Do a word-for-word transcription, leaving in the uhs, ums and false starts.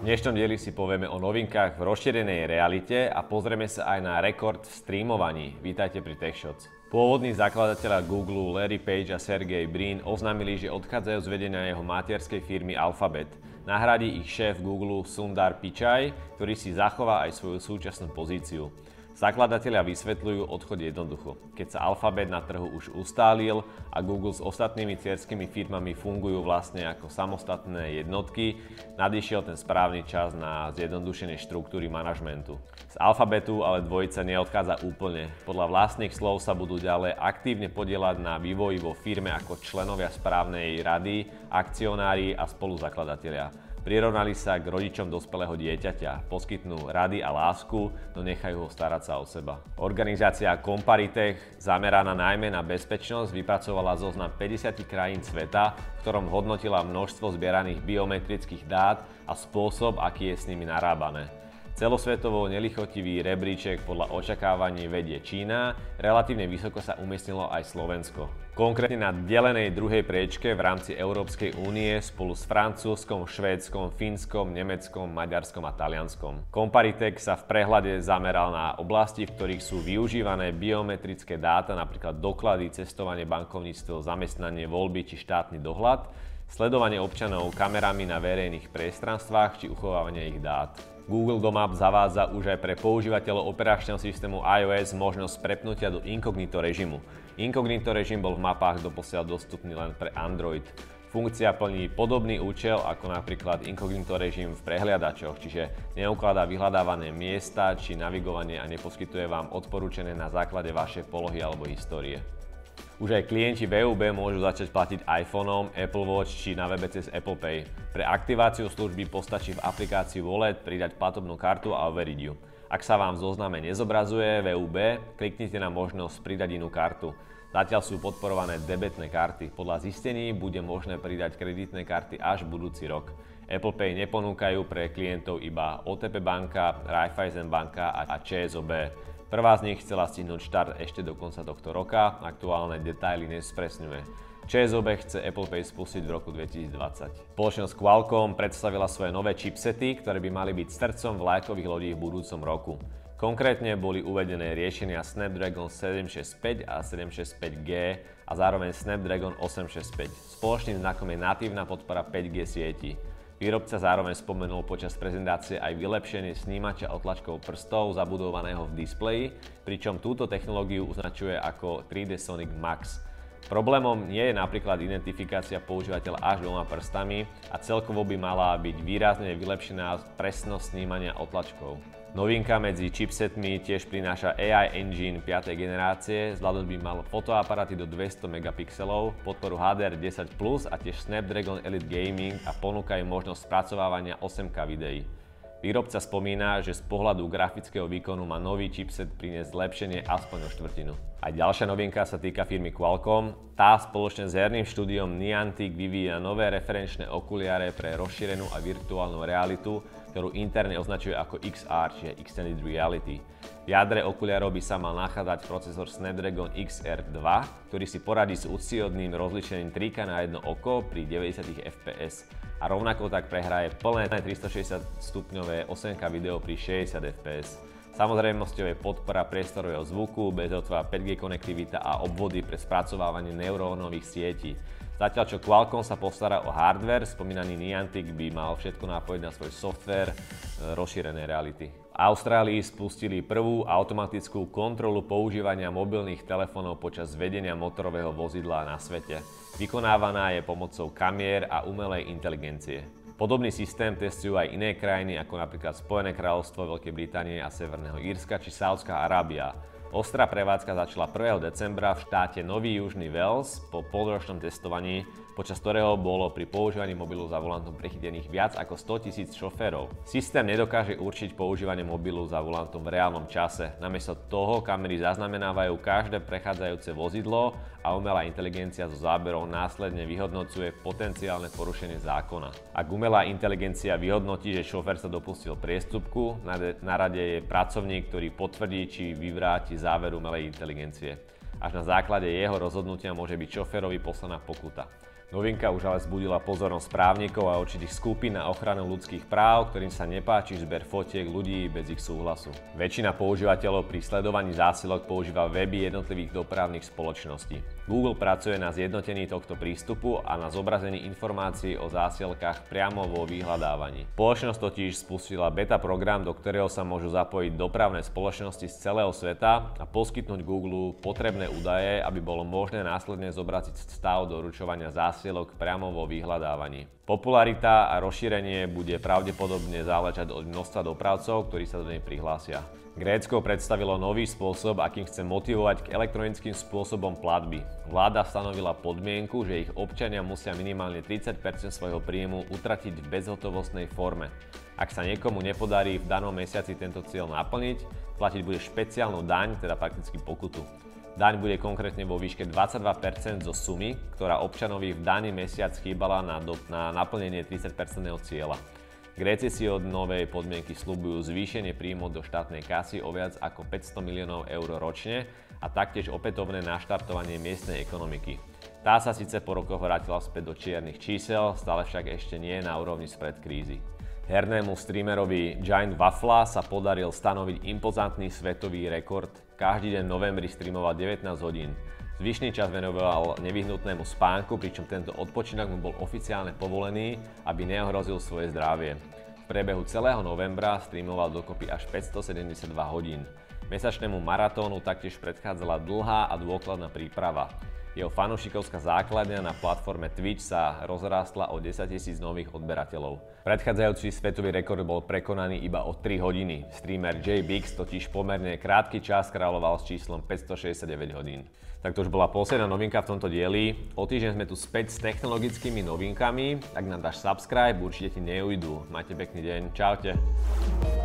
V dnešnom dieli si povieme o novinkách v rozšírenej realite a pozrieme sa aj na rekord v streamovaní. Vítajte pri TechShots. Pôvodní zakladatelia Google Larry Page a Sergey Brin oznámili, že odchádzajú z vedenia jeho materskej firmy Alphabet. Nahradí ich šéf Google Sundar Pichai, ktorý si zachová aj svoju súčasnú pozíciu. Zakladatelia vysvetľujú odchod jednoducho. Keď sa Alphabet na trhu už ustálil a Google s ostatnými dcérskymi firmami fungujú vlastne ako samostatné jednotky, nadišiel ten správny čas na zjednodušenie štruktúry manažmentu. Z Alphabetu ale dvojica neodchádza úplne. Podľa vlastných slov sa budú ďalej aktívne podieľať na vývoji vo firme ako členovia správnej rady, akcionári a spoluzakladatelia. Prirovnali sa k rodičom dospelého dieťaťa, poskytnú rady a lásku, no nechajú ho starať sa o seba. Organizácia Comparitech, zameraná najmä na bezpečnosť, vypracovala zoznam päťdesiat krajín sveta, v ktorom hodnotila množstvo zbieraných biometrických dát a spôsob, aký je s nimi narábané. Celosvetovo nelichotivý rebríček podľa očakávaní vedie Čína, relatívne vysoko sa umiestnilo aj Slovensko. Konkrétne na delenej druhej priečke v rámci Európskej únie spolu s Francúzskom, Švédskom, Fínskom, Nemeckom, Maďarskom a Talianskom. Comparitech sa v prehľade zameral na oblasti, v ktorých sú využívané biometrické dáta, napríklad doklady, cestovanie, bankovníctvo, zamestnanie, voľby či štátny dohľad, sledovanie občanov kamerami na verejných priestranstvách či uchovávanie ich dát. Google do map zavádza už aj pre používateľov operačného systému iOS možnosť prepnutia do inkognito režimu. Inkognito režim bol v mapách doposiaľ dostupný len pre Android. Funkcia plní podobný účel ako napríklad inkognito režim v prehliadačoch, čiže neukladá vyhľadávané miesta či navigovanie a neposkytuje vám odporúčené na základe vašej polohy alebo histórie. Už aj klienti vé ú bé môžu začať platiť iPhoneom, Apple Watch či na webe cez Apple Pay. Pre aktiváciu služby postačí v aplikácii Wallet pridať platobnú kartu a overiť ju. Ak sa vám v zozname nezobrazuje vé ú bé, kliknite na možnosť pridať inú kartu. Zatiaľ sú podporované debetné karty. Podľa zistení bude možné pridať kreditné karty až budúci rok. Apple Pay neponúkajú pre klientov iba ó té pé banka, Raiffeisen banka a ČSOB. Prvá z nich chcela stihnúť štart ešte do konca tohto roka, aktuálne detaily nespresňuje. ČSOB chce Apple Pay spustiť v roku dvetisícdvadsať. Spoločnosť Qualcomm predstavila svoje nové chipsety, ktoré by mali byť srdcom vlajkových lodí v budúcom roku. Konkrétne boli uvedené riešenia Snapdragon sedemstošesťdesiatpäť a sedemstošesťdesiatpäť G a zároveň Snapdragon osemstošesťdesiatpäť. Spoločným znakom je natívna podpora päť G sieti. Výrobca zároveň spomenul počas prezentácie aj vylepšenie snímača otlačkov prstov zabudovaného v displeji, pričom túto technológiu označuje ako tri dé Sonic Max. Problémom nie je napríklad identifikácia používateľa až dvoma prstami a celkovo by mala byť výrazne vylepšená presnosť snímania otlačkov. Novinka medzi chipsetmi tiež prináša á í Engine piatej generácie, zvládnuť by mal fotoaparáty do dvesto megapixelov, podporu há dé er desať plus a tiež Snapdragon Elite Gaming a ponúkajú možnosť spracovávania osem ká videí. Výrobca spomína, že z pohľadu grafického výkonu má nový chipset priniesť zlepšenie aspoň o štvrtinu. Aj ďalšia novinka sa týka firmy Qualcomm. Tá spoločne s herným štúdiom Niantic vyvíja nové referenčné okuliare pre rozšírenú a virtuálnu realitu, ktorú interne označuje ako iks er, čiže Extended Reality. V jadre okuliarov by sa mal nachádzať procesor Snapdragon iks er dva, ktorý si poradí s úctyhodným rozlíšením tri ká na jedno oko pri deväťdesiat ef pé es a rovnako tak prehraje plné tristošesťdesiat stupňové osem ká video pri šesťdesiat ef pé es. Samozrejmosťou je podpora priestorového zvuku, bezdrôtová päť G konektivita a obvody pre spracovávanie neurónových sietí. Zatiaľ čo Qualcomm sa postará o hardware, spomínaný Niantic by mal všetko nápojiť na svoj software rozšírenej reality. V Austrálii spustili prvú automatickú kontrolu používania mobilných telefónov počas vedenia motorového vozidla na svete. Vykonávaná je pomocou kamier a umelej inteligencie. Podobný systém testujú aj iné krajiny, ako napríklad Spojené kráľovstvo Veľkej Británie a Severného Írska či Saudská Arábia. Ostrá prevádzka začala prvého decembra v štáte Nový Južný Wales po polročnom testovaní, počas ktorého bolo pri používaní mobilu za volantom prechytených viac ako stotisíc šoférov. Systém nedokáže určiť používanie mobilu za volantom v reálnom čase. Namiesto toho kamery zaznamenávajú každé prechádzajúce vozidlo a umelá inteligencia so záberov následne vyhodnocuje potenciálne porušenie zákona. Ak umelá inteligencia vyhodnotí, že šofér sa dopustil priestupku, na rade je pracovník, ktorý potvrdí či vyvráti záver umelej inteligencie. Až na základe jeho rozhodnutia môže byť šoférovi poslaná pokuta. Novinka už ale vzbudila pozornosť právnikov a určitých skupín na ochranu ľudských práv, ktorým sa nepáči zber fotiek ľudí bez ich súhlasu. Väčšina používateľov pri sledovaní zásielok používa weby jednotlivých dopravných spoločností. Google pracuje na zjednotení tohto prístupu a na zobrazení informácií o zásielkách priamo vo vyhľadávaní. Spoločnosť totiž spustila beta program, do ktorého sa môžu zapojiť dopravné spoločnosti z celého sveta a poskytnúť Google potrebné údaje, aby bolo možné následne zobraziť stav doručovania zásielok priamo vo vyhľadávaní. Popularita a rozšírenie bude pravdepodobne záležať od množstva dopravcov, ktorí sa do nej prihlásia. Grécko predstavilo nový spôsob, akým chce motivovať k elektronickým spôsobom platby. Vláda stanovila podmienku, že ich občania musia minimálne tridsať percent svojho príjmu utratiť v bezhotovostnej forme. Ak sa niekomu nepodarí v danom mesiaci tento cieľ naplniť, platiť bude špeciálnu daň, teda prakticky pokutu. Daň bude konkrétne vo výške dvadsaťdva percent zo sumy, ktorá občanovi v daný mesiac chýbala na, do, na naplnenie tridsať percentného cieľa. Gréci si od novej podmienky sľubujú zvýšenie príjmov do štátnej kasy o viac ako päťsto miliónov eur ročne a taktiež opätovné naštartovanie miestnej ekonomiky. Tá sa síce po rokoch vrátila späť do čiernych čísel, stále však ešte nie na úrovni spred krízy. Hernému streamerovi Giant Waffle sa podaril stanoviť impozantný svetový rekord. Každý deň v novembri streamoval devätnásť hodín. Zvyšný čas venoval nevyhnutnému spánku, pričom tento odpočinok mu bol oficiálne povolený, aby neohrozil svoje zdravie. V priebehu celého novembra streamoval dokopy až päťstosedemdesiatdva hodín. Mesačnému maratónu taktiež predchádzala dlhá a dôkladná príprava. Jeho fanúšikovská základňa na platforme Twitch sa rozrástla o desaťtisíc nových odberateľov. Predchádzajúci svetový rekord bol prekonaný iba o tri hodiny. Streamer J Bix totiž pomerne krátky čas kráľoval s číslom päťstošesťdesiatdeväť hodín. Tak to už bola posledná novinka v tomto dieli. O týždeň sme tu späť s technologickými novinkami. Ak nám dáš subscribe, určite ti neujdu. Majte pekný deň. Čaute.